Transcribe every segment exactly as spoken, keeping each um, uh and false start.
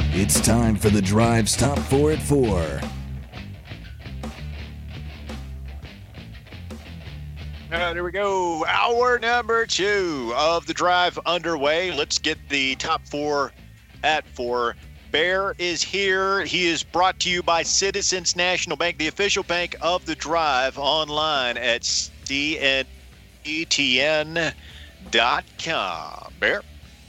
It's time for the Drive's Top four at four. Uh, there we go. Hour number two of the Drive underway. Let's get the top four at four. Bear is here. He is brought to you by Citizens National Bank, the official bank of the Drive, online at C N E T N dot com. Bear?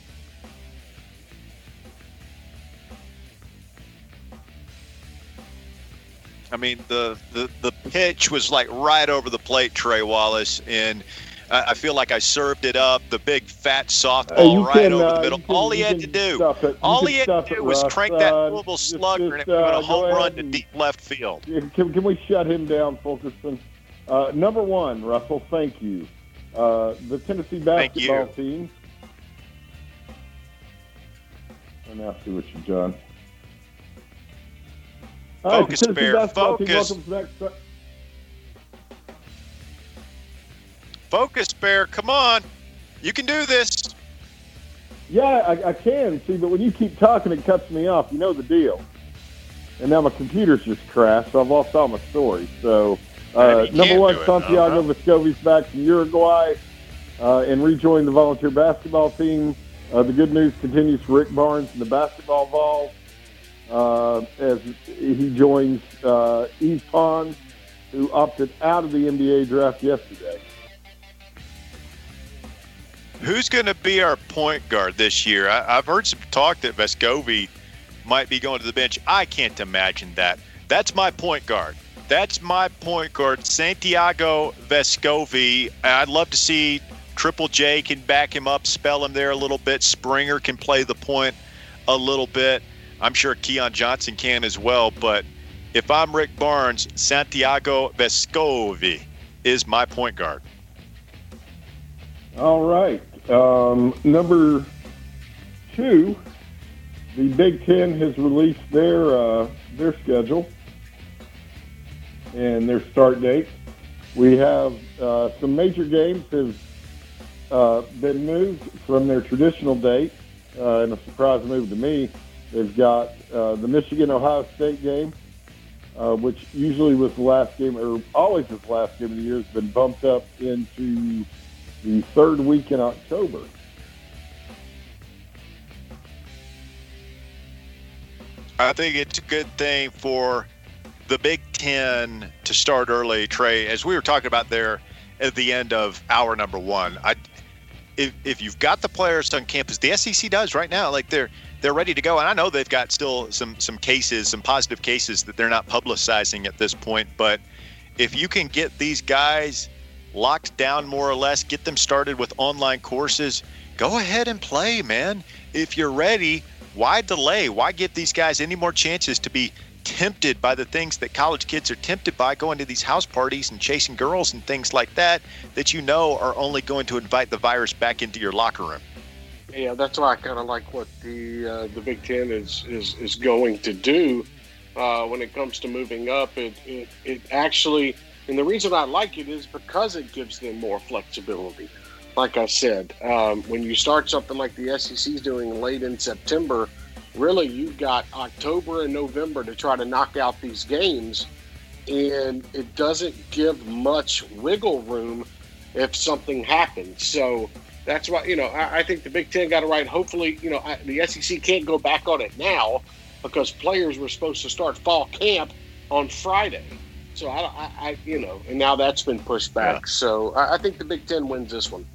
I mean, the, the, the pitch was like right over the plate, Trey Wallace, and I, I feel like I served it up, the big fat softball uh, right can, over uh, the middle. Can, all he had to do, all he had to do it, was Russ. crank that uh, Louisville just, slugger just, and it went uh, a home run to and, deep left field. Can, can we shut him down, Fulkerson? Uh, number one, Russell, thank you. Uh, the Tennessee basketball team. I now see what you've done. All right, Focus, the Tennessee Bear, basketball team focus. welcomes next. Focus, Bear. Come on. You can do this. Yeah, I, I can, see, but when you keep talking, it cuts me off. You know the deal. And now my computer's just crashed, so I've lost all my stories. So, uh, number one, Santiago uh-huh. Vescovi's back from Uruguay uh, and rejoined the volunteer basketball team. Uh, the good news continues for Rick Barnes in the basketball Vols uh, as he joins uh, Yves Pons, who opted out of the N B A draft yesterday. Who's going to be our point guard this year? I, I've heard some talk that Vescovi might be going to the bench. I can't imagine that. That's my point guard. That's my point guard, Santiago Vescovi. I'd love to see Triple J can back him up, spell him there a little bit. Springer can play the point a little bit. I'm sure Keon Johnson can as well. But if I'm Rick Barnes, Santiago Vescovi is my point guard. All right. Um, number two, the Big Ten has released their uh, their schedule and their start date. We have uh, some major games have uh, been moved from their traditional date, uh, and a surprise move to me. They've got uh, the Michigan-Ohio State game, uh, which usually was the last game, or always was the last game of the year, has been bumped up into the third week in October. I think it's a good thing for the Big Ten to start early, Trey. As we were talking about there at the end of hour number one, I, if if you've got the players on campus, the S E C does right now. Like they're they're ready to go, and I know they've got still some some cases, some positive cases that they're not publicizing at this point. But if you can get these guys locked down more or less, get them started with online courses, go ahead and play, man. If you're ready, why delay? Why give these guys any more chances to be tempted by the things that college kids are tempted by, going to these house parties and chasing girls and things like that, that you know are only going to invite the virus back into your locker room? Yeah, that's why I kind of like what the uh, the Big Ten is is, is going to do uh, when it comes to moving up. It, it it actually, and the reason I like it is because it gives them more flexibility. Like I said, um, when you start something like the S E C is doing late in September, really you've got October and November to try to knock out these games, and it doesn't give much wiggle room if something happens. So that's why, you know, I, I think the Big Ten got it right. Hopefully, you know, I, the S E C can't go back on it now because players were supposed to start fall camp on Friday. So, I, I, I you know, and now that's been pushed back. Yeah. So I, I think the Big Ten wins this one.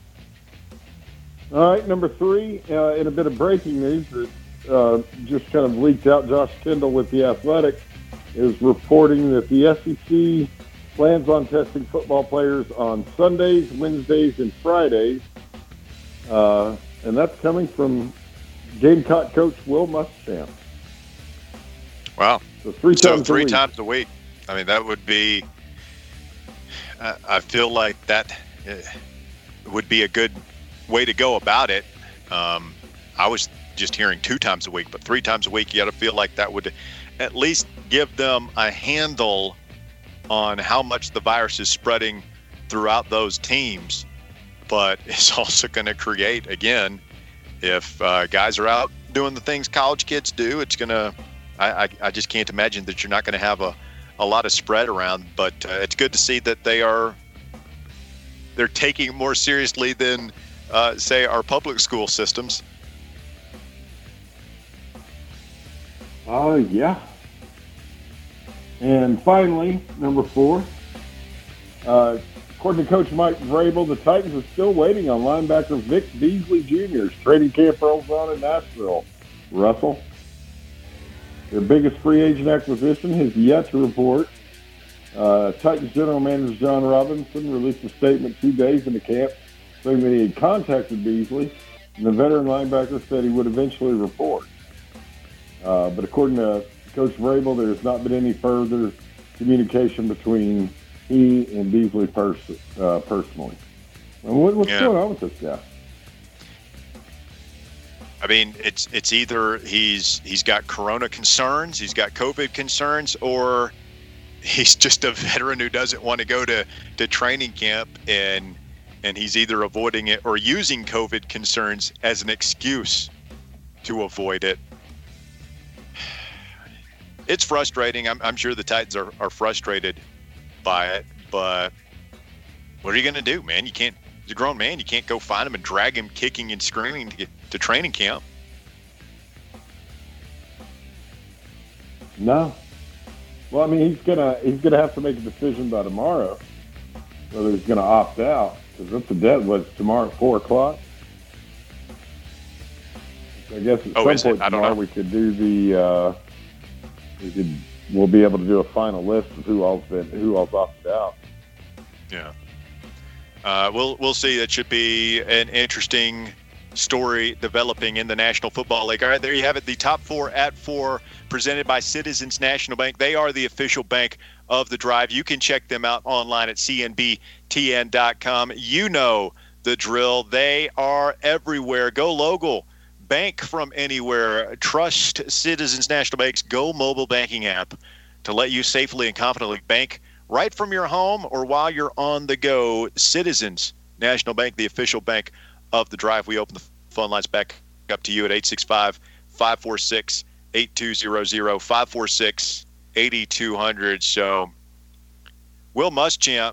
All right, number three, uh, in a bit of breaking news that uh, just kind of leaked out, Josh Kendall with The Athletic is reporting that the S E C plans on testing football players on Sundays, Wednesdays, and Fridays. Uh, and that's coming from Gamecock coach Will Muschamp. Wow. So three so times three a week. times a week. I mean, that would be, uh, I feel like that uh, would be a good way to go about it. Um, I was just hearing two times a week, but three times a week, you got to feel like that would at least give them a handle on how much the virus is spreading throughout those teams. But it's also going to create, again, if uh, guys are out doing the things college kids do, it's going to I, I, I just can't imagine that you're not going to have a, a lot of spread around. But uh, it's good to see that they are they're taking it more seriously than, uh, say, our public school systems. Oh, uh, yeah. And finally, number four, uh, according to Coach Mike Vrabel, the Titans are still waiting on linebacker Vic Beasley Junior's training camp rolls on in Nashville. Russell, their biggest free agent acquisition has yet to report. Uh, Titans general manager John Robinson released a statement two days into camp saying that he had contacted Beasley, and the veteran linebacker said he would eventually report. Uh, but according to Coach Vrabel, there has not been any further communication between he and Beasley pers- uh, personally. And what, what's yeah. going on with this guy? I mean, it's it's either he's he's got corona concerns, he's got COVID concerns, or he's just a veteran who doesn't want to go to, to training camp, and and he's either avoiding it or using COVID concerns as an excuse to avoid it. It's frustrating. I'm, I'm sure the Titans are, are frustrated by it, but what are you going to do, man? You can't, he's a grown man. You can't go find him and drag him kicking and screaming to get to training camp. No. Well, I mean, he's gonna he's gonna have to make a decision by tomorrow whether he's gonna opt out, because that's the dead was tomorrow at four o'clock. I guess at oh, some point tomorrow we could do the. Uh, we could we'll be able to do a final list of who all's been who all's opted out. Yeah. Uh, we'll we'll see. It should be an interesting story developing in the National Football League. All right, there you have it. The top four at four, presented by Citizens National Bank. They are the official bank of the Drive. You can check them out online at C N B T N dot com. You know the drill. They are everywhere. Go local. Bank from anywhere. Trust Citizens National Bank's Go mobile banking app to let you safely and confidently bank right from your home or while you're on the go. Citizens National Bank, the official bank of the Drive. We open the phone lines back up to you at eight six five, five four six, eight two zero zero, five four six, eight two zero zero. So Will Muschamp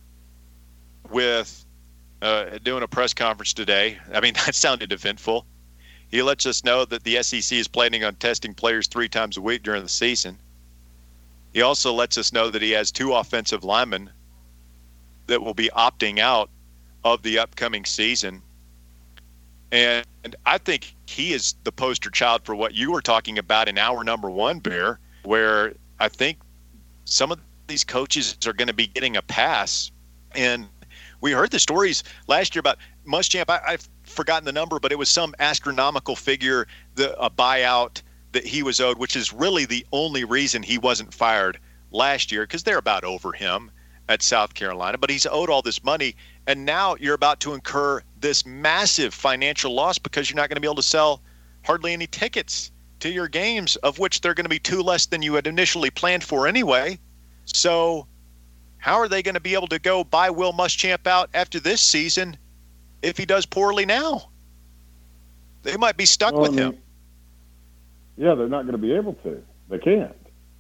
with uh, doing a press conference today. I mean, that sounded eventful. He lets us know that the S E C is planning on testing players three times a week during the season. He also lets us know that he has two offensive linemen that will be opting out of the upcoming season. And I think he is the poster child for what you were talking about in hour number one, Bear, where I think some of these coaches are going to be getting a pass. And we heard the stories last year about Muschamp. I, I've forgotten the number, but it was some astronomical figure, the, a buyout that he was owed, which is really the only reason he wasn't fired last year, because they're about over him at South Carolina. But he's owed all this money, and now you're about to incur this massive financial loss because you're not going to be able to sell hardly any tickets to your games, of which they're going to be two less than you had initially planned for anyway. So how are they going to be able to go buy Will Muschamp out after this season if he does poorly now? They might be stuck well, with I mean, him. Yeah, they're not going to be able to. They can't.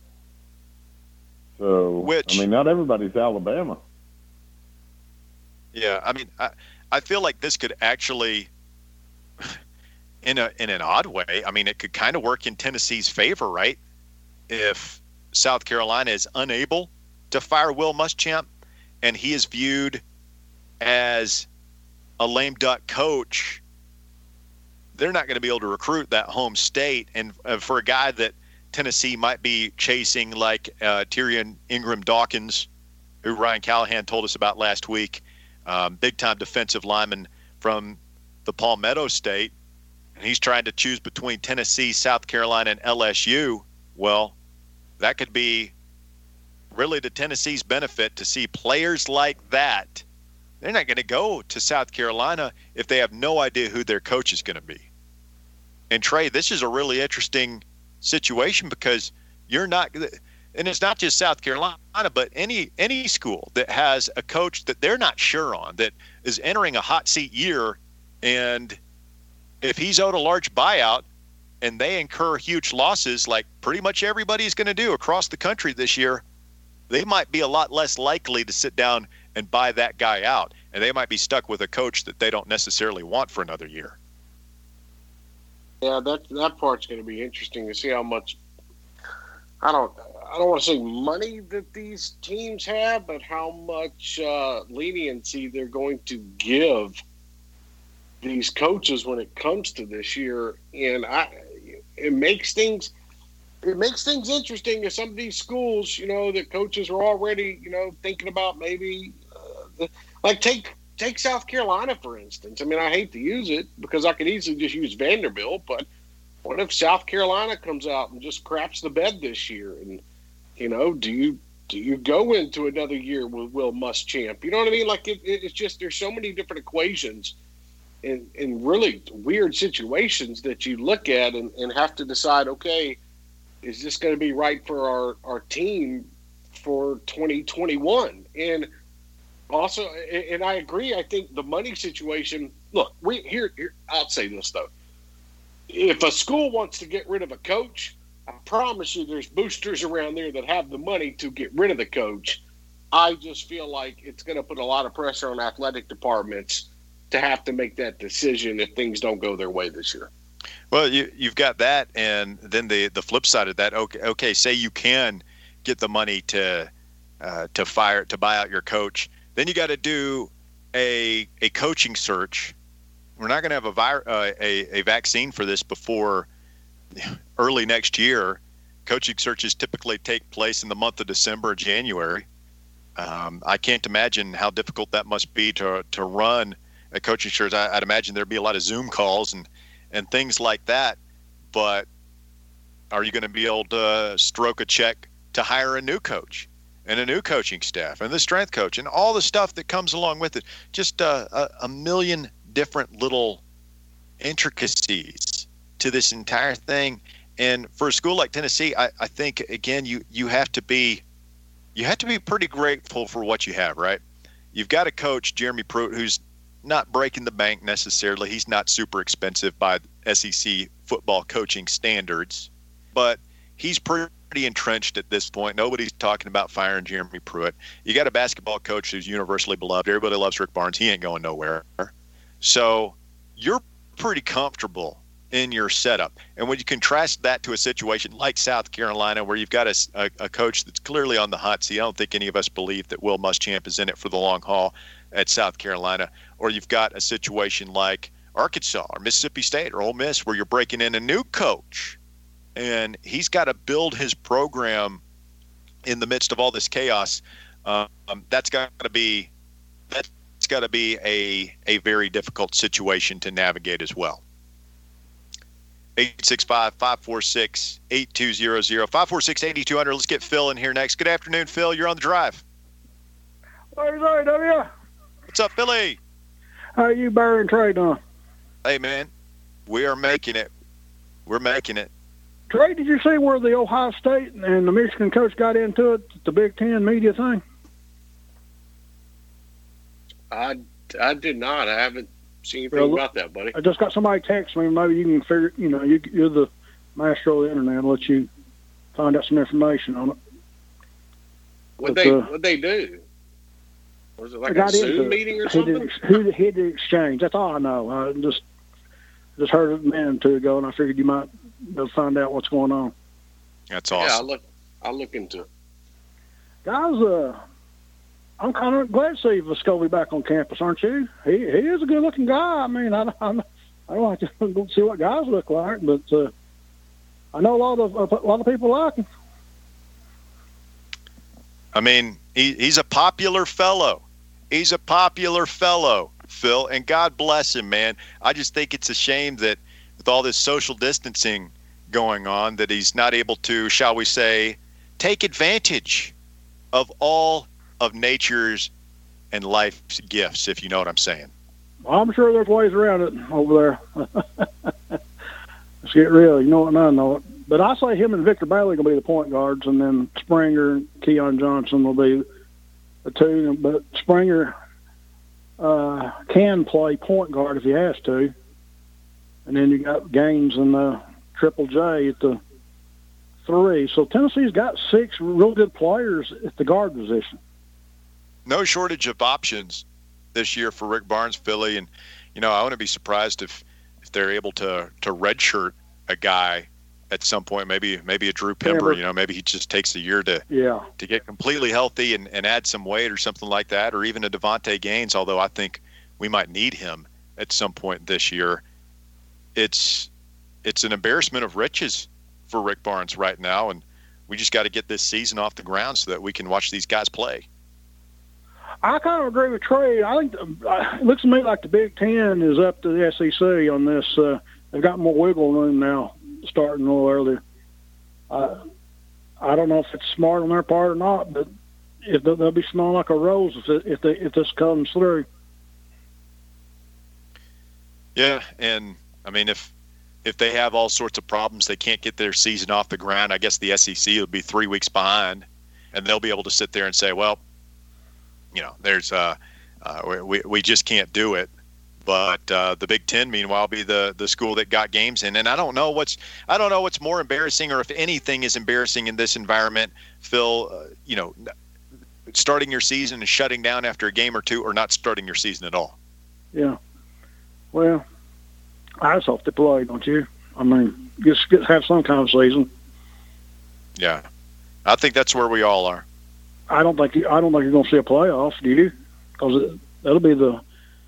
So, Which, I mean, not everybody's Alabama. Yeah, I mean, I, I feel like this could actually, in a in an odd way, I mean, it could kind of work in Tennessee's favor, right? If South Carolina is unable to fire Will Muschamp and he is viewed as a lame duck coach, they're not going to be able to recruit that home state. And uh, for a guy that Tennessee might be chasing, like uh, Tyrion Ingram Dawkins, who Ryan Callahan told us about last week, um, big-time defensive lineman from the Palmetto State, and he's trying to choose between Tennessee, South Carolina, and L S U. Well, that could be really to Tennessee's benefit to see players like that. They're not going to go to South Carolina if they have no idea who their coach is going to be. And Trey, this is a really interesting situation because you're not, and it's not just South Carolina, but any any school that has a coach that they're not sure on, that is entering a hot seat year, and if he's owed a large buyout, and they incur huge losses like pretty much everybody's going to do across the country this year, they might be a lot less likely to sit down and buy that guy out, and they might be stuck with a coach that they don't necessarily want for another year. Yeah, that that part's going to be interesting to see how much. I don't. I don't want to say money that these teams have, but how much uh, leniency they're going to give these coaches when it comes to this year, and I. It makes things. It makes things interesting if some of these schools, you know, that coaches are already, you know, thinking about maybe, uh, the, like take take South Carolina for instance. I mean, I hate to use it because I could easily just use Vanderbilt, but what if South Carolina comes out and just craps the bed this year? And you know, do you do you go into another year with Will Muschamp? You know what I mean? Like it, it, it's just there's so many different equations. In, in really weird situations that you look at and, and have to decide, okay, is this going to be right for our, our team for twenty twenty-one? And also, and I agree, I think the money situation, look, we here, here I'll say this, though. If a school wants to get rid of a coach, I promise you there's boosters around there that have the money to get rid of the coach. I just feel like it's going to put a lot of pressure on athletic departments to have to make that decision if things don't go their way this year. Well, you, you've got that, and then the the flip side of that. Okay, okay, say you can get the money to uh, to fire to buy out your coach, then you got to do a a coaching search. We're not going to have a, vir- uh, a a vaccine for this before early next year. Coaching searches typically take place in the month of December or January. Um, I can't imagine how difficult that must be to to run a coaching search. I, I'd imagine there'd be a lot of Zoom calls and, and things like that. But are you going to be able to stroke a check to hire a new coach and a new coaching staff and the strength coach and all the stuff that comes along with it? Just uh, a, a million different little intricacies to this entire thing. And for a school like Tennessee, I, I think, again, you, you have to be you have to be pretty grateful for what you have, right? You've got a coach, Jeremy Pruitt, who's not breaking the bank necessarily. He's not super expensive by S E C football coaching standards, but he's pretty entrenched at this point. Nobody's talking about firing Jeremy Pruitt. You got a basketball coach who's universally beloved. Everybody loves Rick Barnes. He ain't going nowhere. So you're pretty comfortable in your setup. And when you contrast that to a situation like South Carolina, where you've got a, a, a coach that's clearly on the hot seat, I don't think any of us believe that Will Muschamp is in it for the long haul at South Carolina. Or you've got a situation like Arkansas or Mississippi State or Ole Miss, where you're breaking in a new coach and he's got to build his program in the midst of all this chaos. Um, that's got to be that's got to be a a very difficult situation to navigate as well. eight six five, five four six, eight two zero zero, five four six, eight two zero zero. Let's get Phil in here next. Good afternoon, Phil. You're on the drive. Hey, there, W. What's up, Philly? How you, Barry and Trey, doing? Hey, man, we are making it. We're making it. Trey, did you see where the Ohio State and the Michigan coach got into it, the Big Ten media thing? I, I did not. I haven't seen anything well, about that, buddy. I just got somebody text me. Maybe you can figure, you know, you, you're the master of the internet. I'll let you find out some information on it. What they uh, what they do? Was it like a Zoom meeting or something? Who hid the exchange? That's all I know. I just just heard it a minute or two ago, and I figured you might find out what's going on. That's awesome. Yeah, I'll look. I'll look into it. Guys, uh, I'm kind of glad to see Vescovi back on campus, aren't you? He he is a good-looking guy. I mean, I I, I don't like to go see what guys look like, but uh, I know a lot of a lot of people like him. I mean, he, he's a popular fellow. He's a popular fellow, Phil, and God bless him, man. I just think it's a shame that with all this social distancing going on, that he's not able to, shall we say, take advantage of all of nature's and life's gifts, if you know what I'm saying. Well, I'm sure there's ways around it over there. Let's get real. You know it and I know it. But I say him and Victor Bailey will be the point guards, and then Springer and Keon Johnson will be the two. But Springer uh, can play point guard if he has to. And then you got Gaines and uh, Triple J at the three. So Tennessee's got six real good players at the guard position. No shortage of options this year for Rick Barnes, Philly, and you know I wouldn't be surprised if, if they're able to to redshirt a guy at some point. Maybe maybe a Drew Pember. You know, maybe he just takes a year to yeah. to get completely healthy and, and add some weight or something like that, or even a Devontae Gaines. Although I think we might need him at some point this year. It's it's an embarrassment of riches for Rick Barnes right now, and we just got to get this season off the ground so that we can watch these guys play. I kind of agree with Trey. I think the, it looks to me like the Big Ten is up to the S E C on this. Uh, they've got more wiggle room now, starting a little earlier. Uh, I don't know if it's smart on their part or not, but if they'll, they'll be smelling like a rose if it, if, they, if this comes through. Yeah, and I mean if if they have all sorts of problems, they can't get their season off the ground. I guess the S E C will be three weeks behind, and they'll be able to sit there and say, well, you know, there's uh, uh, we we just can't do it. But uh, the Big Ten, meanwhile, be the, the school that got games in. And I don't know what's I don't know what's more embarrassing, or if anything is embarrassing in this environment, Phil. Uh, you know, starting your season and shutting down after a game or two, or not starting your season at all. Yeah. Well, I just hope they play, don't you? I mean, just get, have some kind of season. Yeah, I think that's where we all are. I don't think I don't think you're going to see a playoff, do you? Because that'll be the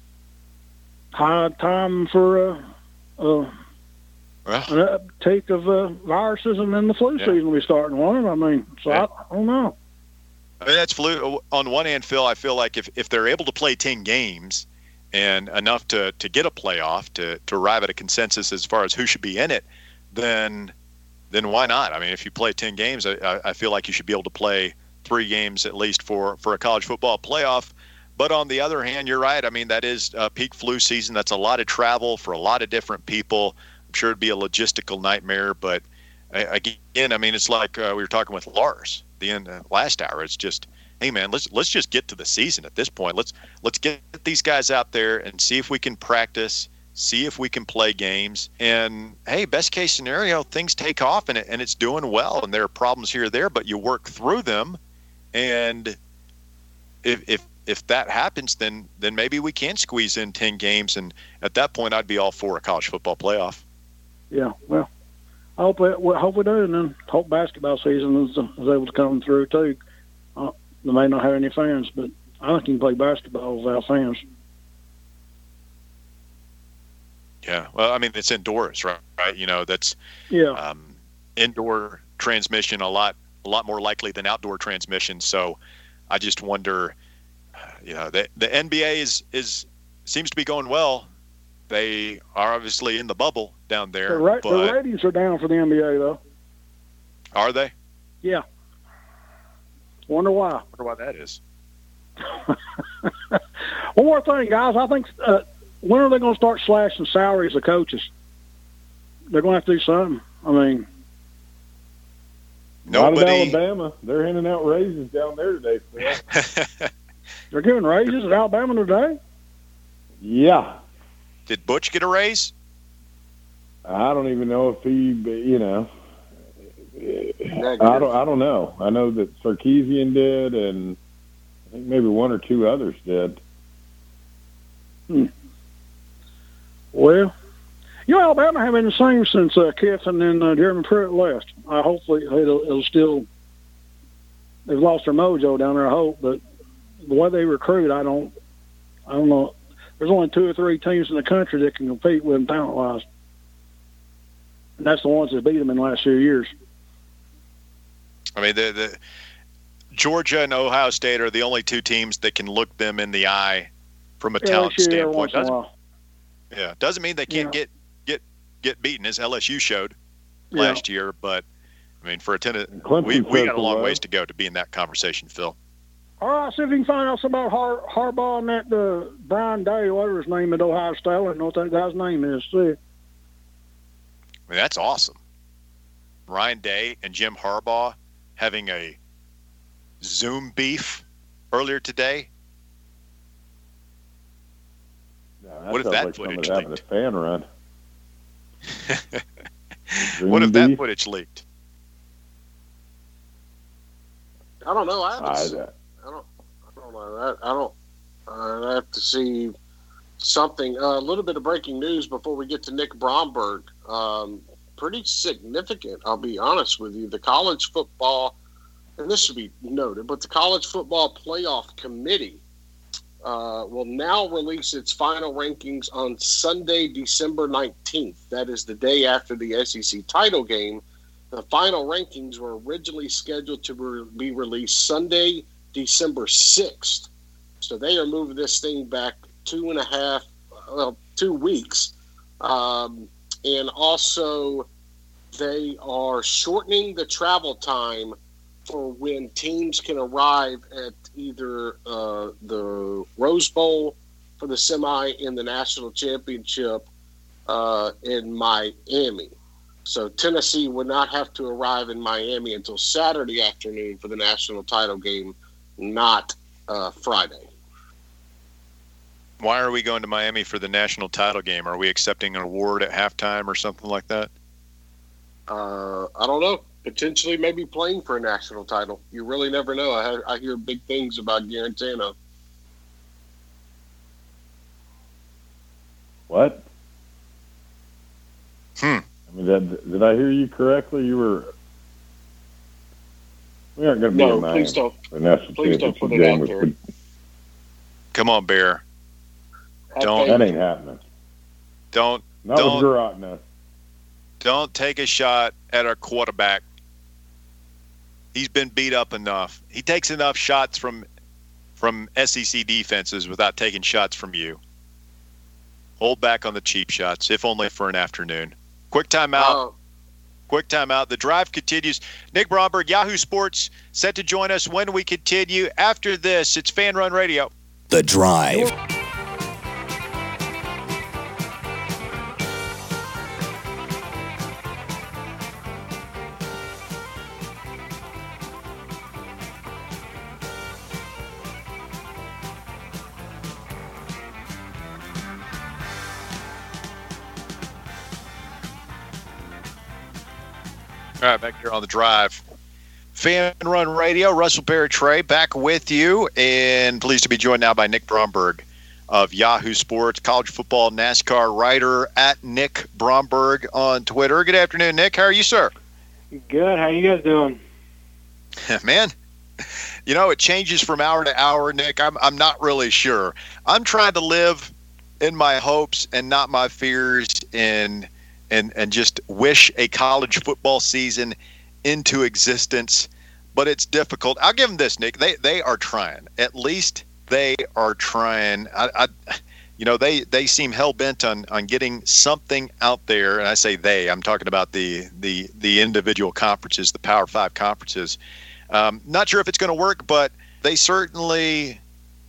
high time for uh, uh, well, an uptake of uh, viruses, and then the flu yeah. season will be starting, won't it? I mean, so Yeah. I, I don't know. I mean, that's flu. On one hand, Phil, I feel like if, if they're able to play ten games and enough to, to get a playoff, to, to arrive at a consensus as far as who should be in it, then then why not? I mean, if you play ten games, I, I feel like you should be able to play three games at least for, for a college football playoff. But on the other hand, you're right. I mean, that is uh, peak flu season. That's a lot of travel for a lot of different people. I'm sure it'd be a logistical nightmare. But uh, again, I mean, it's like uh, we were talking with Lars the end uh, last hour. It's just, hey man, let's let's just get to the season at this point. Let's let's get these guys out there and see if we can practice, see if we can play games. And hey, best case scenario, things take off and it, and it's doing well. And there are problems here or there, but you work through them. And if if if that happens, then then maybe we can squeeze in ten games, and at that point, I'd be all for a college football playoff. Yeah, well, I hope we, we hope we do, and then hope basketball season is, is able to come through too. Uh, they may not have any fans, but I think you can play basketball without fans. Yeah, well, I mean, it's indoors, right? Right, you know, that's yeah um, indoor transmission a lot a lot more likely than outdoor transmission. So, I just wonder. You know, the the N B A is is seems to be going well. They are obviously in the bubble down there. The, ra- but the ratings are down for the N B A, though. Are they? Yeah. Wonder why. I wonder why that is. One more thing, guys. I think uh, when are they going to start slashing salaries of coaches? They're going to have to do something. I mean, nobody. Not at Alabama. They're handing out raises down there today, Phil. They're giving raises at Alabama today? Yeah. Did Butch get a raise? I don't even know if he, you know, I don't. I don't know. I know that Sarkisian did, and I think maybe one or two others did. Hmm. Well, you know, Alabama have been the same since uh, Kiffin and uh, Jeremy Pruitt left. I hopefully it'll, it'll still. They've lost their mojo down there, I hope, but the way they recruit, I don't. I don't know. There's only two or three teams in the country that can compete with them talent-wise, and that's the ones that beat them in the last few years. I mean, the, the Georgia and Ohio State are the only two teams that can look them in the eye from a Yeah, talent they shoot every standpoint. once in a Doesn't, while. yeah, doesn't mean they can't Yeah. get get get beaten, as L S U showed Yeah. last year. But I mean, for a tennis, Clemson we we got a so long well. ways to go to be in that conversation, Phil. All right, see if you can find out something about Har- Harbaugh and that uh, Brian Day, whatever his name at Ohio State. I don't know what that guy's name is, too. I mean, that's awesome. Ryan Day and Jim Harbaugh having a Zoom beef earlier today. Yeah, that What if sounds that like footage somebody having a leaked? fan run? What if that footage leaked? I don't know. I haven't. I, seen, I don't. I don't know. I, I don't. I have to see something. Uh, a little bit of breaking news before we get to Nick Bromberg. Um, pretty significant. I'll be honest with you. The college football, and this should be noted, but the college football playoff committee uh, will now release its final rankings on Sunday, December nineteenth. That is the day after the S E C title game. The final rankings were originally scheduled to re- be released Sunday, December sixth. So they are moving this thing back two and a half, well, two weeks. Um, and also, they are shortening the travel time for when teams can arrive at either uh, the Rose Bowl for the semi and the national championship uh, in Miami. So Tennessee would not have to arrive in Miami until Saturday afternoon for the national title game, not uh, Friday. Why are we going to Miami for the national title game? Are we accepting an award at halftime or something like that? Uh, I don't know. Potentially maybe playing for a national title. You really never know. I, I hear big things about Garantano. What? Hmm. I mean, that, did I hear you correctly? You were. We aren't going to be No, in Miami. please don't. The national Please don't put it game out was- there. Come on, Bear. Don't- That ain't happening. Don't Not Don't- with Garotna. don't take a shot at our quarterback. He's been beat up enough. He takes enough shots from from S E C defenses without taking shots from you. Hold back on the cheap shots, if only for an afternoon. Quick timeout. Uh, Quick timeout. The drive continues. Nick Bromberg, Yahoo Sports, set to join us when we continue. After this, it's Fan Run Radio. The Drive. All right, back here on the drive. Fan Run Radio, Russell Perry Trey back with you, and pleased to be joined now by Nick Bromberg of Yahoo Sports, college football NASCAR writer at Nick Bromberg on Twitter. Good afternoon, Nick. How are you, sir? Good. How are you guys doing? Man, you know, it changes from hour to hour, Nick. I'm I'm not really sure. I'm trying to live in my hopes and not my fears, and and and just wish a college football season into existence, but it's difficult. I'll give them this, Nick. They they are trying. At least they are trying. I, I you know, they they seem hell bent on on getting something out there. And I say they. I'm talking about the the the individual conferences, the Power Five conferences. Um, not sure if it's going to work, but they certainly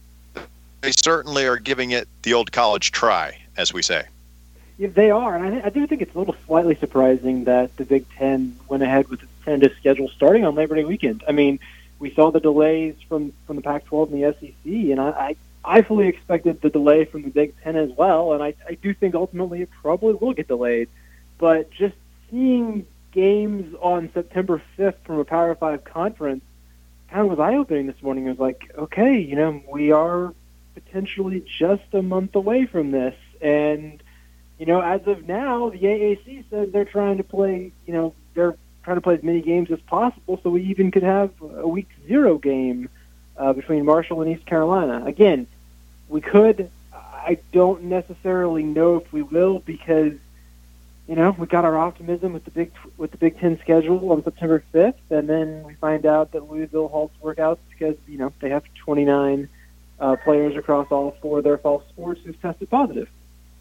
they certainly are giving it the old college try, as we say. Yeah, they are, and I, th- I do think it's a little slightly surprising that the Big Ten went ahead with its tentative schedule starting on Labor Day weekend. I mean, we saw the delays from, from the Pac twelve and the S E C, and I, I, I fully expected the delay from the Big Ten as well, and I, I do think ultimately it probably will get delayed. But just seeing games on September fifth from a Power Five conference kind of was eye-opening this morning. It was like, okay, you know, we are potentially just a month away from this, and you know, as of now, the A A C says they're trying to play, you know, they're trying to play as many games as possible, so we even could have a week zero game uh, between Marshall and East Carolina. Again, we could. I don't necessarily know if we will because, you know, we got our optimism with the Big with the Big Ten schedule on September fifth, and then we find out that Louisville halts workouts because, you know, they have twenty-nine uh, players across all four of their fall sports who've tested positive.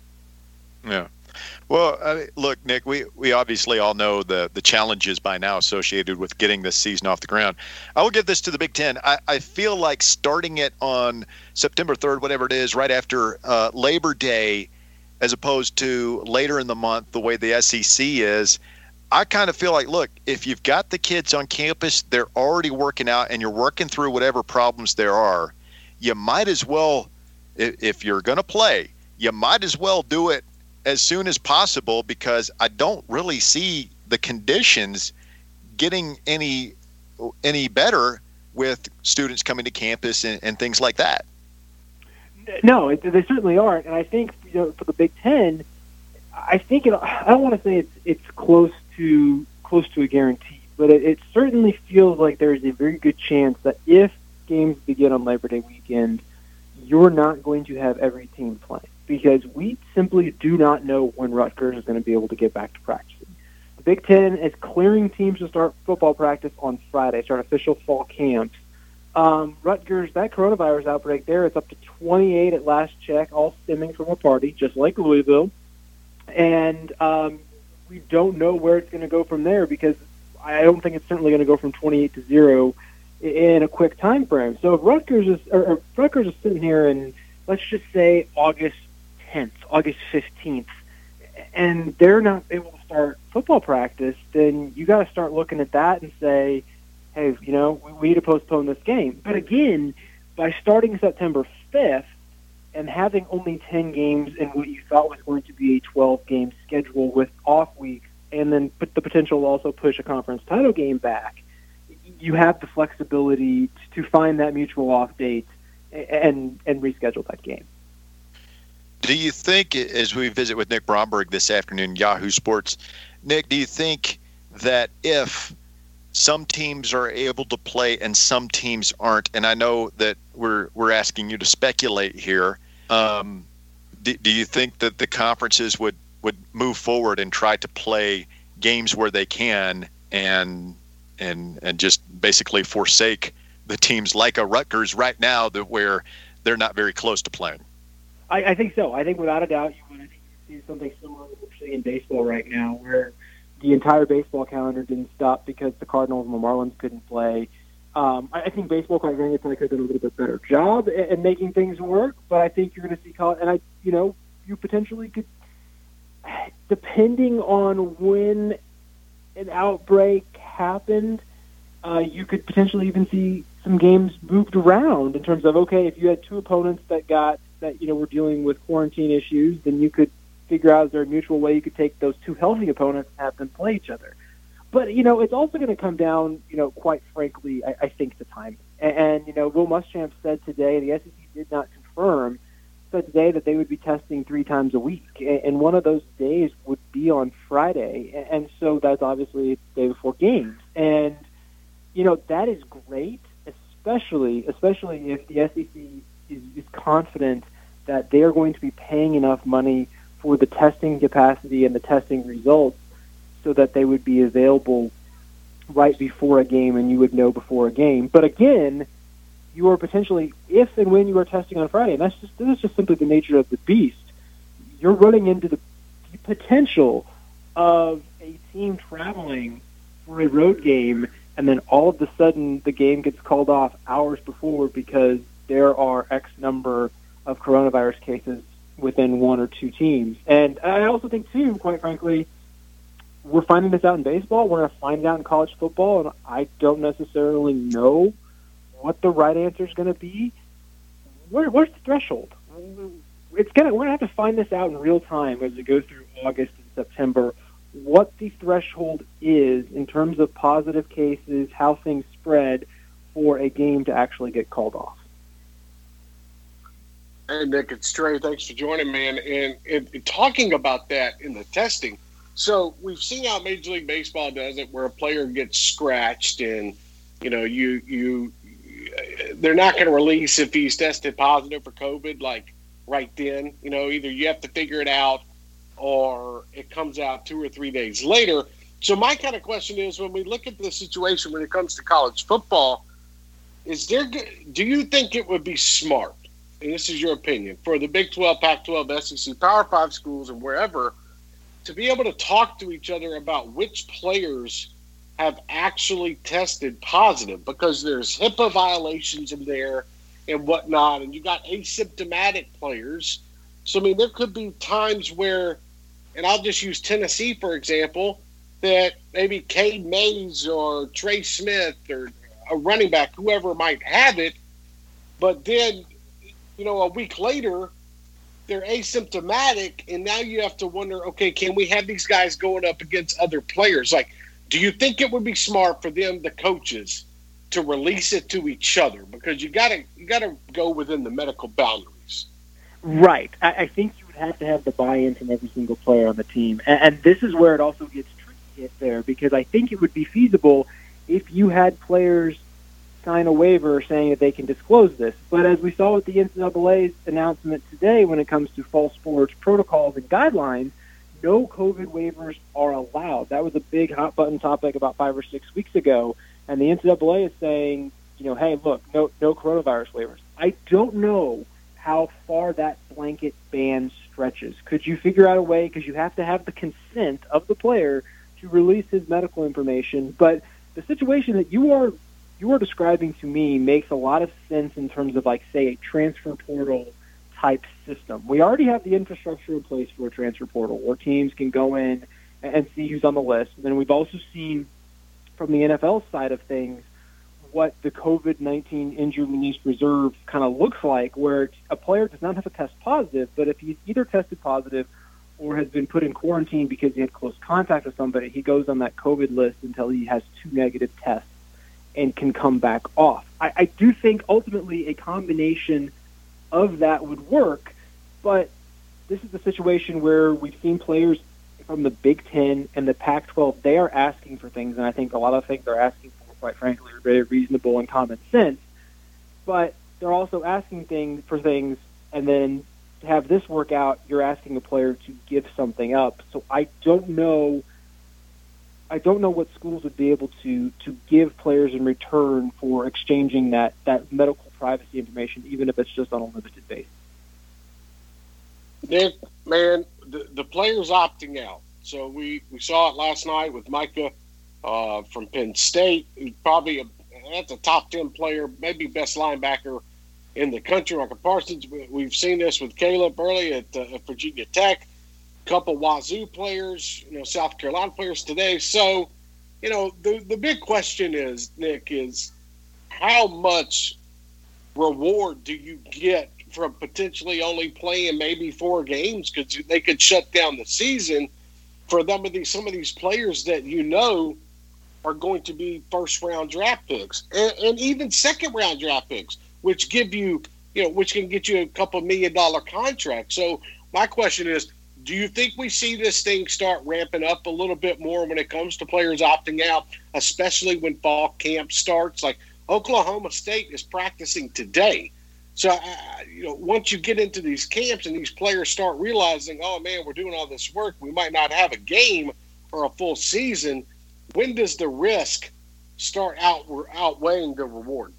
Yeah. Well, I mean, look, Nick, we, we obviously all know the, the challenges by now associated with getting this season off the ground. I will give this to the Big Ten. I, I feel like starting it on September third, whatever it is, right after uh, Labor Day, as opposed to later in the month, the way the S E C is, I kind of feel like, look, if you've got the kids on campus, they're already working out and you're working through whatever problems there are, you might as well, if, if you're going to play, you might as well do it as soon as possible, because I don't really see the conditions getting any any better with students coming to campus and, and things like that. No, it, they certainly aren't. And I think, you know, for the Big Ten, I think it, I don't want to say it's it's close to close to a guarantee, but it, it certainly feels like there is a very good chance that if games begin on Labor Day weekend, you're not going to have every team playing, because we simply do not know when Rutgers is going to be able to get back to practicing. The Big Ten is clearing teams to start football practice on Friday, start official fall camps. Um, Rutgers, that coronavirus outbreak there, it's up to twenty-eight at last check, all stemming from a party, just like Louisville. And um, we don't know where it's going to go from there, because I don't think it's certainly going to go from twenty-eight to zero in a quick time frame. So if Rutgers is, or, or Rutgers is sitting here in, let's just say, August tenth, August fifteenth, and they're not able to start football practice, then you got to start looking at that and say, hey, you know, we, we need to postpone this game. But again, by starting September fifth and having only ten games in what you thought was going to be a twelve-game schedule with off weeks, and then put the potential to also push a conference title game back, you have the flexibility to find that mutual off date and and reschedule that game. Do you think, as we visit with Nick Bromberg this afternoon, Yahoo Sports, Nick, do you think that if some teams are able to play and some teams aren't, and I know that we're we're asking you to speculate here, um, do, do you think that the conferences would, would move forward and try to play games where they can and and and just basically forsake the teams like a Rutgers right now, that where they're not very close to playing? I, I think so. I think without a doubt you would. I think you see something similar to what we're seeing in baseball right now, where the entire baseball calendar didn't stop because the Cardinals and the Marlins couldn't play. Um, I, I think baseball, quite frankly, probably could have done a little bit better job in, in making things work. But I think you're going to see college, and I, you know, you potentially could, depending on when an outbreak happened, uh, you could potentially even see some games moved around in terms of, okay, if you had two opponents that got that, you know, were dealing with quarantine issues, then you could figure out, is there a mutual way you could take those two healthy opponents and have them play each other. But, you know, it's also going to come down, you know, quite frankly, I, I think, to timing. And, and, you know, Will Muschamp said today, the S E C did not confirm, said today that they would be testing three times a week. And, and one of those days would be on Friday. And, and so that's obviously the day before games. And, you know, that is great, especially, especially if the S E C is, is confident that they are going to be paying enough money for the testing capacity and the testing results so that they would be available right before a game and you would know before a game. But again, you are potentially, if and when you are testing on Friday, and that's just, that's just simply the nature of the beast, you're running into the potential of a team traveling for a road game, and then all of a sudden the game gets called off hours before because there are X number of coronavirus cases within one or two teams. And I also think, too, quite frankly, we're finding this out in baseball. We're going to find it out in college football, and I don't necessarily know what the right answer is going to be. Where, where's the threshold? It's gonna. We're going to have to find this out in real time as we go through August and September, what the threshold is in terms of positive cases, how things spread for a game to actually get called off. Hey, Nick, it's Trey. Thanks for joining, man. And, and, and talking about that in the testing, so we've seen how Major League Baseball does it, where a player gets scratched, and you know, you you they're not going to release if he's tested positive for COVID, like right then. You know, either you have to figure it out, or it comes out two or three days later. So my kind of question is, when we look at the situation when it comes to college football, is there? Do you think it would be smart? And this is your opinion, for the Big twelve, Pac twelve, S E C, Power five schools, and wherever, to be able to talk to each other about which players have actually tested positive, because there's HIPAA violations in there and whatnot, and you got asymptomatic players. So, I mean, there could be times where, and I'll just use Tennessee, for example, that maybe Cade Mays or Trey Smith or a running back, whoever might have it, but then, you know, a week later, they're asymptomatic, and now you have to wonder, okay, can we have these guys going up against other players? Like, do you think it would be smart for them, the coaches, to release it to each other? Because you gotta you gotta go within the medical boundaries. Right. I, I think you would have to have the buy-in from every single player on the team. And, and this is where it also gets tricky there, because I think it would be feasible if you had players sign a waiver saying that they can disclose this. But as we saw with the N C double A's announcement today when it comes to fall sports protocols and guidelines, no COVID waivers are allowed. That was a big hot-button topic about five or six weeks ago. And the N C double A is saying, you know, hey, look, no no coronavirus waivers. I don't know how far that blanket ban stretches. Could you figure out a way, because you have to have the consent of the player to release his medical information, but the situation that you are you are describing to me makes a lot of sense in terms of, like, say, a transfer portal type system. We already have the infrastructure in place for a transfer portal where teams can go in and see who's on the list. And then we've also seen from the N F L side of things what the COVID nineteen injury release reserve kind of looks like, where a player does not have to test positive, but if he's either tested positive or has been put in quarantine because he had close contact with somebody, he goes on that COVID list until he has two negative tests and can come back off. I, I do think ultimately a combination of that would work, but this is the situation where we've seen players from the Big Ten and the Pac twelve, they are asking for things, and I think a lot of things they're asking for, quite frankly, are very reasonable and common sense, but they're also asking things for things, and then to have this work out, you're asking a player to give something up. So I don't know I don't know what schools would be able to, to give players in return for exchanging that, that medical privacy information, even if it's just on a limited basis. Nick, man, the, the players opting out. So we, we saw it last night with Micah uh, from Penn State, who's probably a, that's a top ten player, maybe best linebacker in the country. Micah Parsons, we've seen this with Caleb early at, uh, at Virginia Tech. Couple Wazoo players, you know, South Carolina players today. So, you know, the the big question is, Nick, is how much reward do you get from potentially only playing maybe four games? Because they could shut down the season for some of these some of these players that you know are going to be first round draft picks and, and even second round draft picks, which give you, you know, which can get you a couple million dollar contracts. So my question is, do you think we see this thing start ramping up a little bit more when it comes to players opting out, especially when fall camp starts? Like Oklahoma State is practicing today. So, uh, you know, once you get into these camps and these players start realizing, oh, man, we're doing all this work, we might not have a game or a full season, when does the risk start out outweighing the reward?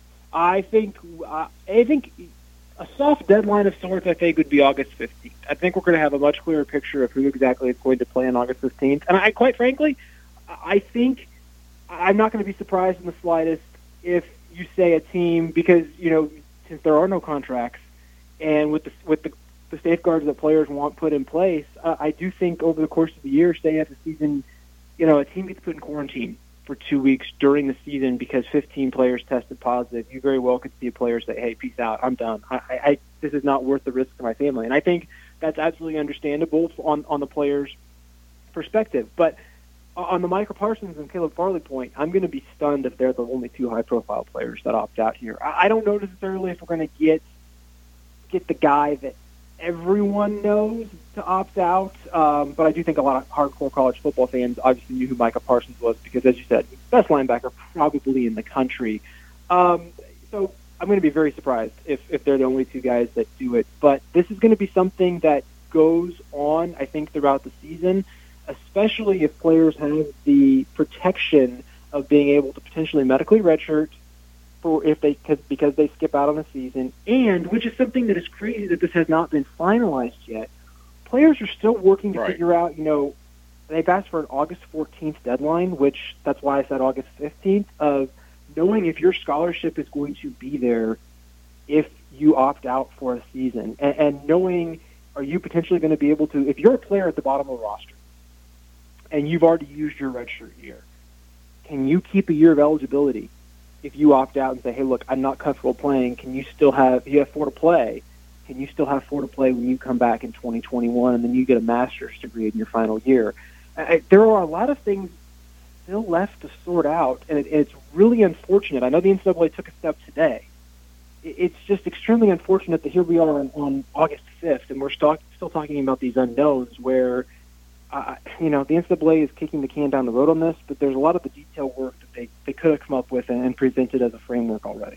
I think uh, I think – a soft deadline of sorts, I think, would be August fifteenth. I think we're going to have a much clearer picture of who exactly is going to play on August fifteenth. And I, quite frankly, I think I'm not going to be surprised in the slightest if you say a team, because, you know, since there are no contracts and with the, with the, the safeguards that players want put in place, uh, I do think over the course of the year, say after the season, you know, a team gets put in quarantine for two weeks during the season because fifteen players tested positive. You very well could see a player say, hey, peace out, I'm done. I, I, this is not worth the risk to my family. And I think that's absolutely understandable on, on the player's perspective. But on the Micah Parsons and Caleb Farley point, I'm going to be stunned if they're the only two high-profile players that opt out here. I, I don't know necessarily if we're going to get get the guy that everyone knows to opt out, um, but I do think a lot of hardcore college football fans obviously knew who Micah Parsons was because, as you said, best linebacker probably in the country. Um, so I'm going to be very surprised if, if they're the only two guys that do it. But this is going to be something that goes on, I think, throughout the season, especially if players have the protection of being able to potentially medically redshirt for if they cause, because they skip out on the season, and which is something that is crazy that this has not been finalized yet. Players are still working to right. figure out, you know, they've asked for an August fourteenth deadline, which that's why I said August fifteenth, of knowing if your scholarship is going to be there if you opt out for a season, and, and knowing are you potentially going to be able to, if you're a player at the bottom of the roster and you've already used your redshirt year, can you keep a year of eligibility? If you opt out and say, hey, look, I'm not comfortable playing, can you still have, you have four to play, can and you still have four to play when you come back in twenty twenty-one, and then you get a master's degree in your final year. I, there are a lot of things still left to sort out, and it, it's really unfortunate. I know the N C double A took a step today. It, it's just extremely unfortunate that here we are on, on August fifth, and we're still, still talking about these unknowns where, uh, you know, the N C double A is kicking the can down the road on this, but there's a lot of the detail work that they, they could have come up with and, and presented as a framework already.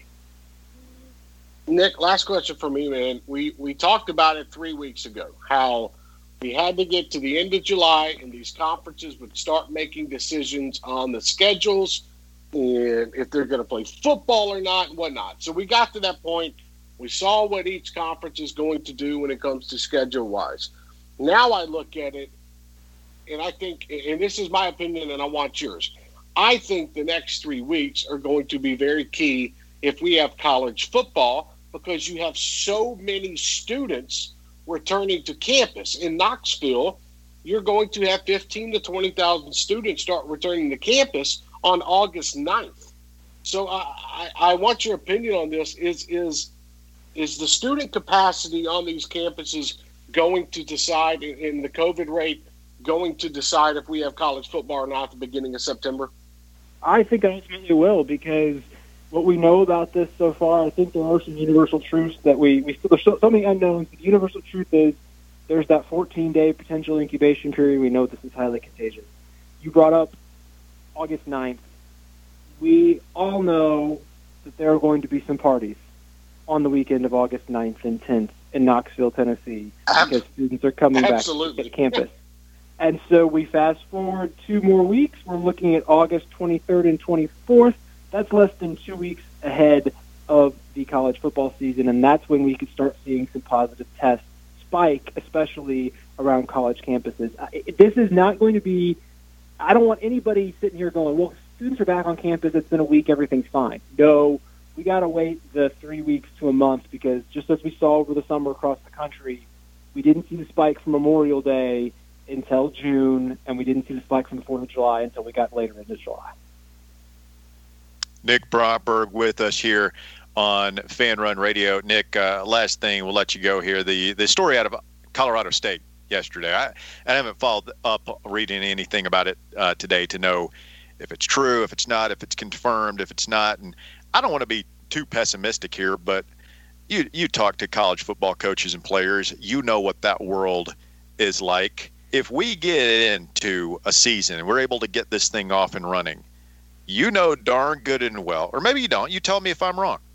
Nick, last question for me, man. We we talked about it three weeks ago, how we had to get to the end of July and these conferences would start making decisions on the schedules and if they're going to play football or not and whatnot. So we got to that point. We saw what each conference is going to do when it comes to schedule-wise. Now I look at it, and I think, and this is my opinion and I want yours, I think the next three weeks are going to be very key if we have college football, because you have so many students returning to campus. In Knoxville, you're going to have fifteen to twenty thousand students start returning to campus on August ninth. So I, I, I want your opinion on this. Is, is, is the student capacity on these campuses going to decide, in, in the COVID rate, going to decide if we have college football or not at the beginning of September? I think it ultimately will, because what we know about this so far, I think there are some universal truths that we, we still, there's so, so many unknowns. The universal truth is there's that fourteen-day potential incubation period. We know this is highly contagious. You brought up August ninth. We all know that there are going to be some parties on the weekend of August ninth and tenth in Knoxville, Tennessee, because students are coming Absolutely. back to campus. And so we fast forward two more weeks. We're looking at August twenty-third and twenty-fourth. That's less than two weeks ahead of the college football season, and that's when we could start seeing some positive tests spike, especially around college campuses. This is not going to be – I don't want anybody sitting here going, well, students are back on campus, it's been a week, everything's fine. No, we got to wait the three weeks to a month, because just as we saw over the summer across the country, we didn't see the spike from Memorial Day until June, and we didn't see the spike from the fourth of July until we got later into July. Nick Brockberg with us here on Fan Run Radio. Nick, uh, last thing, we'll let you go here. The the story out of Colorado State yesterday. I, I haven't followed up reading anything about it uh, today to know if it's true, if it's not, if it's confirmed, if it's not. And I don't want to be too pessimistic here, but you you talk to college football coaches and players, you know what that world is like. If we get into a season and we're able to get this thing off and running, you know darn good and well, or maybe you don't, you tell me if I'm wrong.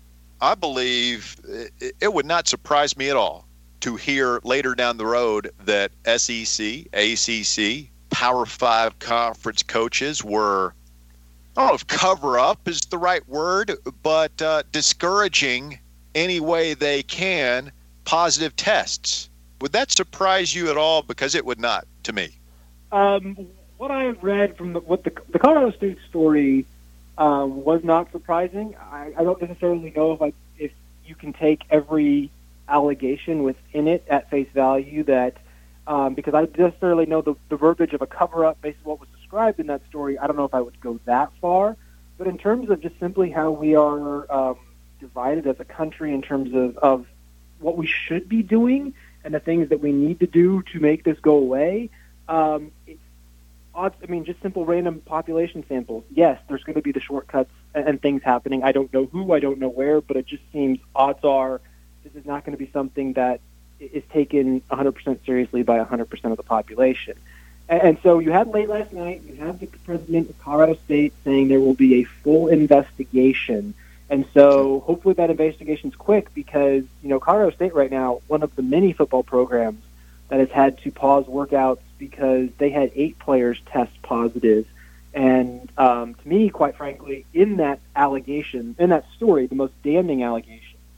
I believe it, it would not surprise me at all to hear later down the road that S E C, A C C, Power Five conference coaches were, I don't know if cover up is the right word, but uh, discouraging any way they can positive tests. Would that surprise you at all? Because it would not to me. Um, what I have read from the, what the, the Colorado State story um, was not surprising. I, I don't necessarily know if I, if you can take every allegation within it at face value, that um, because I don't necessarily know the, the verbiage of a cover-up based on what was described in that story. I don't know if I would go that far. But in terms of just simply how we are um, divided as a country in terms of, of what we should be doing and the things that we need to do to make this go away, um, it's odds. I mean, just simple random population samples. Yes, there's going to be the shortcuts and, and things happening. I don't know who, I don't know where, but it just seems odds are this is not going to be something that is taken one hundred percent seriously by one hundred percent of the population. And, and so you had late last night, you had the president of Colorado State saying there will be a full investigation. And so hopefully that investigation's quick, because, you know, Colorado State right now, one of the many football programs that has had to pause workouts because they had eight players test positive. And um, to me, quite frankly, in that allegation, in that story, the most damning allegation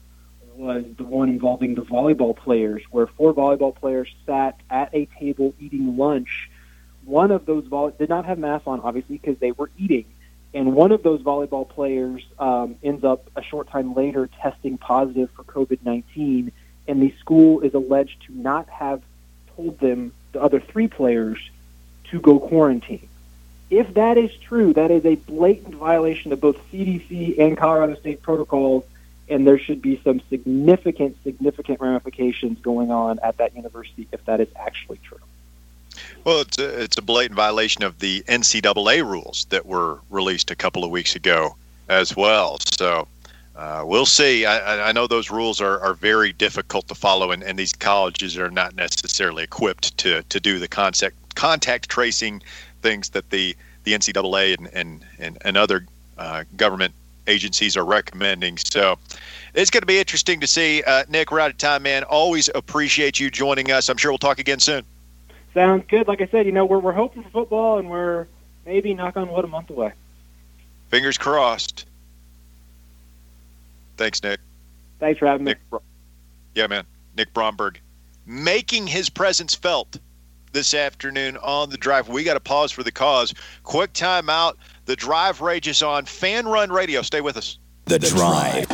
was the one involving the volleyball players, where four volleyball players sat at a table eating lunch. One of those volley- did not have masks on, obviously, because they were eating. And one of those volleyball players um, ends up a short time later testing positive for COVID nineteen, and the school is alleged to not have told them, the other three players, to go quarantine. If that is true, that is a blatant violation of both C D C and Colorado State protocols, and there should be some significant, significant ramifications going on at that university if that is actually true. Well, it's a, it's a blatant violation of the N C double A rules that were released a couple of weeks ago as well. So uh, we'll see. I, I know those rules are, are very difficult to follow, and, and these colleges are not necessarily equipped to, to do the contact, contact tracing things that the, the N C double A and, and, and, and other uh, government agencies are recommending. So it's going to be interesting to see. Uh, Nick, we're out of time, man. Always appreciate you joining us. I'm sure we'll talk again soon. Sounds good. Like I said, you know, we're we're hoping for football, and we're maybe, knock on wood, a month away. Fingers crossed. Thanks, Nick. Thanks for having me. Nick, yeah, man. Nick Bromberg making his presence felt this afternoon on The Drive. We got to pause for the cause. Quick timeout. The Drive rages on. Fan Run Radio. Stay with us. The Drive.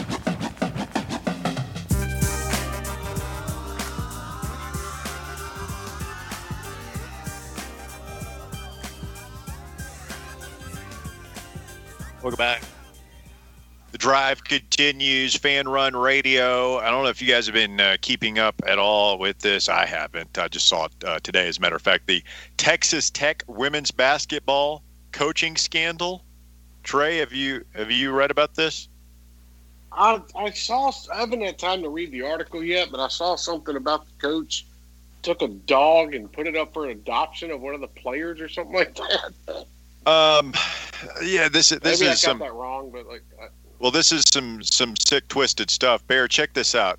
Welcome back. The Drive continues. Fan Run Radio. I don't know if you guys have been uh, keeping up at all with this. I haven't. I just saw it uh, today, as a matter of fact. The Texas Tech women's basketball coaching scandal. Trey, have you have you read about this? I I saw. I haven't had time to read the article yet, but I saw something about the coach took a dog and put it up for adoption of one of the players or something like that. Um, yeah, this is this Maybe is I got some. that wrong, but like. I, Well, this is some some sick, twisted stuff. Bear, check this out.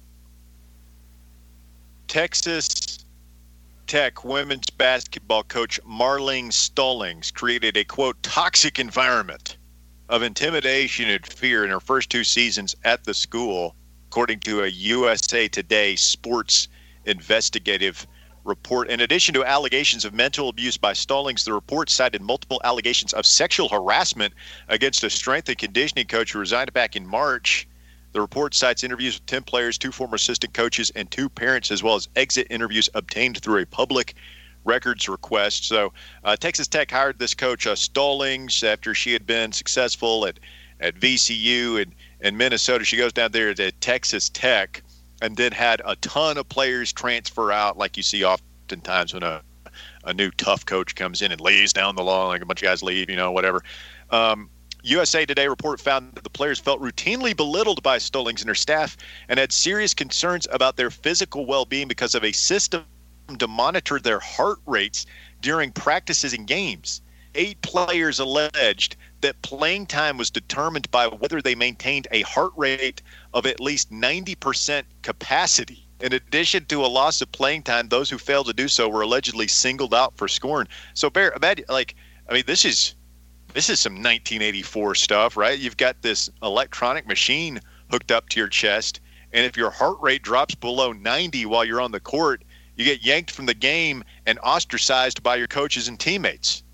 Texas Tech women's basketball coach Marlene Stallings created a, quote, toxic environment of intimidation and fear in her first two seasons at the school, according to a U S A Today sports investigative report. In addition to allegations of mental abuse by Stallings, the report cited multiple allegations of sexual harassment against a strength and conditioning coach who resigned back in March. The report cites interviews with ten players, two former assistant coaches, and two parents, as well as exit interviews obtained through a public records request. So uh, Texas Tech hired this coach, uh, Stallings, after she had been successful at, at V C U and, and Minnesota. She goes down there to Texas Tech, and then had a ton of players transfer out, like you see oftentimes when a, a new tough coach comes in and lays down the law, like a bunch of guys leave, you know, whatever. Um, U S A Today report found that the players felt routinely belittled by Stallings and her staff and had serious concerns about their physical well-being because of a system to monitor their heart rates during practices and games. Eight players alleged that playing time was determined by whether they maintained a heart rate of at least ninety percent capacity. In addition to a loss of playing time, those who failed to do so were allegedly singled out for scorn. So, Bear, imagine, like, I mean, this is this is some nineteen eighty-four stuff, right? You've got this electronic machine hooked up to your chest, and if your heart rate drops below ninety while you're on the court, you get yanked from the game and ostracized by your coaches and teammates.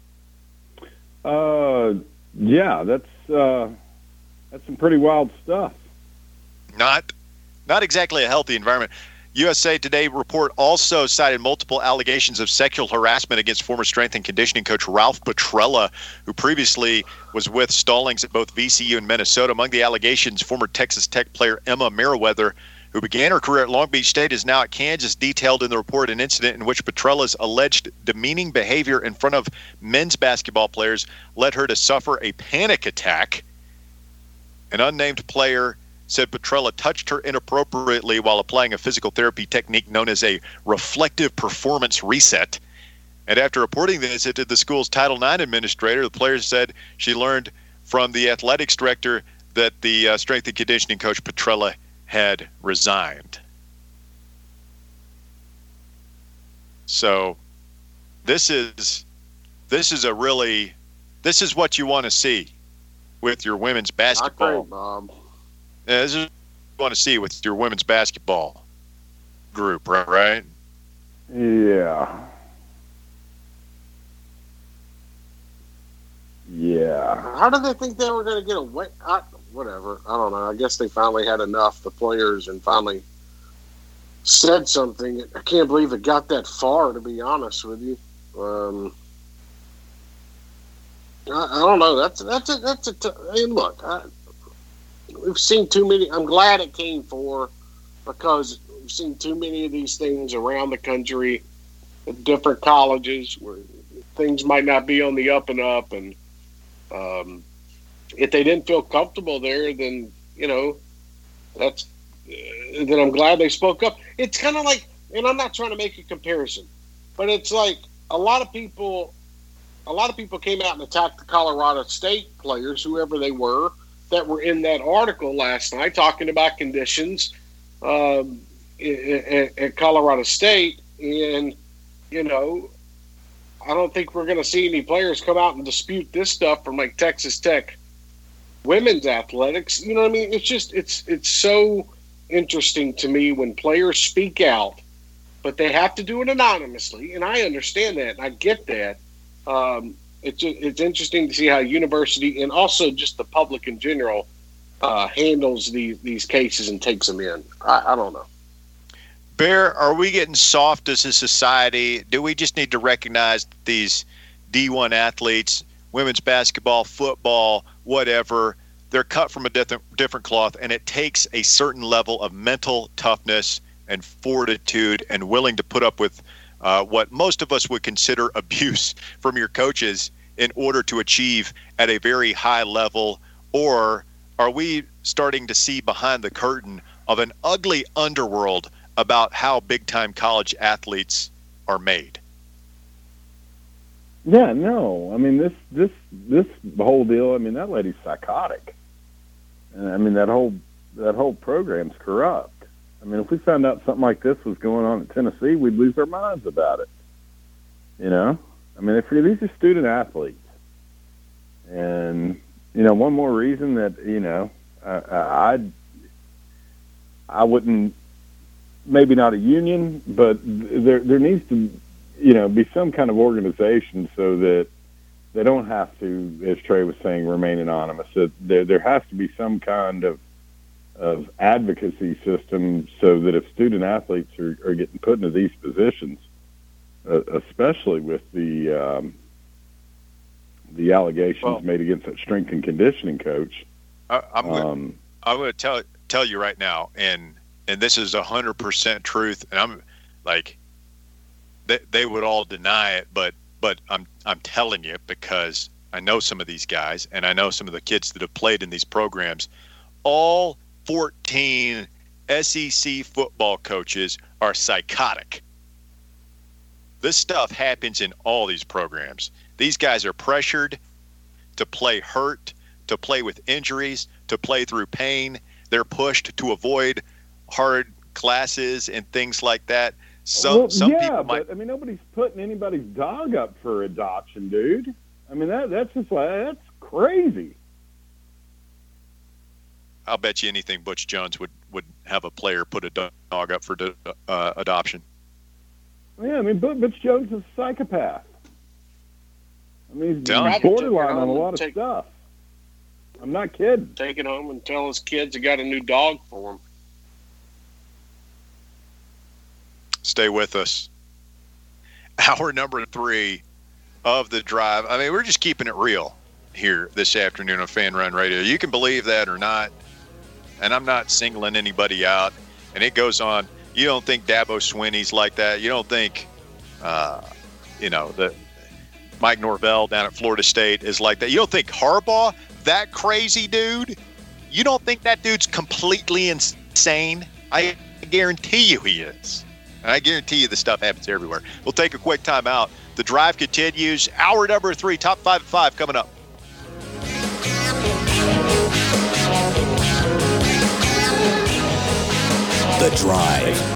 Uh, yeah, that's uh, that's some pretty wild stuff. Not, not exactly a healthy environment. U S A Today report also cited multiple allegations of sexual harassment against former strength and conditioning coach Ralph Petrella, who previously was with Stallings at both V C U and Minnesota. Among the allegations, former Texas Tech player Emma Merriweather, who began her career at Long Beach State, is now at Kansas, detailed in the report an incident in which Petrella's alleged demeaning behavior in front of men's basketball players led her to suffer a panic attack. An unnamed player said Petrella touched her inappropriately while applying a physical therapy technique known as a reflective performance reset. And after reporting this to the school's Title nine administrator, the player said she learned from the athletics director that the uh, strength and conditioning coach Petrella had resigned. So this is this is a really this is what you want to see with your women's basketball. Not great, Mom. Yeah, this is what you want to see with your women's basketball group, right? Yeah. Yeah. How did they think they were going to get away? I, whatever. I don't know. I guess they finally had enough, the players, and finally said something. I can't believe it got that far, to be honest with you. Um, I, I don't know. That's that's a, that's a. T- hey, look, I, we've seen too many. I'm glad it came for because we've seen too many of these things around the country at different colleges where things might not be on the up and up. And um, if they didn't feel comfortable there, then, you know, that's uh, then I'm glad they spoke up. It's kind of like, and I'm not trying to make a comparison, but it's like a lot of people, a lot of people came out and attacked the Colorado State players, whoever they were, that were in that article last night talking about conditions um, at, at Colorado State. And, you know, I don't think we're going to see any players come out and dispute this stuff from like Texas Tech women's athletics. You know what I mean? It's just, it's, it's so interesting to me when players speak out, but they have to do it anonymously. And I understand that. And I get that. Um, it's, it's interesting to see how university and also just the public in general uh, handles these, these cases and takes them in. I, I don't know. Bear, are we getting soft as a society? Do we just need to recognize these D one athletes, women's basketball, football, whatever, they're cut from a different different cloth, and it takes a certain level of mental toughness and fortitude and willing to put up with uh, what most of us would consider abuse from your coaches in order to achieve at a very high level? Or are we starting to see behind the curtain of an ugly underworld about how big-time college athletes are made? Yeah, no. I mean, this this this whole deal. I mean, that lady's psychotic, and I mean that whole that whole program's corrupt. I mean, if we found out something like this was going on at Tennessee, we'd lose our minds about it. You know, I mean, if these are student athletes, and you know, one more reason that you know, I I, I wouldn't. Maybe not a union, but there there needs to, you know, be some kind of organization so that they don't have to, as Trey was saying, remain anonymous. So there there has to be some kind of of advocacy system so that if student athletes are, are getting put into these positions, uh, especially with the um, the allegations well, made against that strength and conditioning coach. I, I'm um, gonna, I'm going to tell tell you right now, and. And this is one hundred percent truth, and I'm like, they, they would all deny it, but but I'm I'm telling you because I know some of these guys, and I know some of the kids that have played in these programs. All fourteen S E C football coaches are psychotic. This stuff happens in all these programs. These guys are pressured to play hurt, to play with injuries, to play through pain. They're pushed to avoid hard classes and things like that. Some, well, some yeah, people might. But, I mean, nobody's putting anybody's dog up for adoption, dude. I mean, that that's just like, that's crazy. I'll bet you anything Butch Jones would, would have a player put a dog up for uh, adoption. Yeah, I mean, Butch Jones is a psychopath. I mean, he's Tell borderline on a lot of take, stuff. I'm not kidding. Take it home and tell his kids he got a new dog for him. Stay with us. Hour number three of the drive. I mean, we're just keeping it real here this afternoon on Fan Run Radio. You can believe that or not, and I'm not singling anybody out. And it goes on. You don't think Dabo Swinney's like that. You don't think, uh, you know, the Mike Norvell down at Florida State is like that. You don't think Harbaugh, that crazy dude, you don't think that dude's completely insane? I guarantee you he is. And I guarantee you this stuff happens everywhere. We'll take a quick time out. The drive continues. Hour number three, top five at five coming up. The Drive.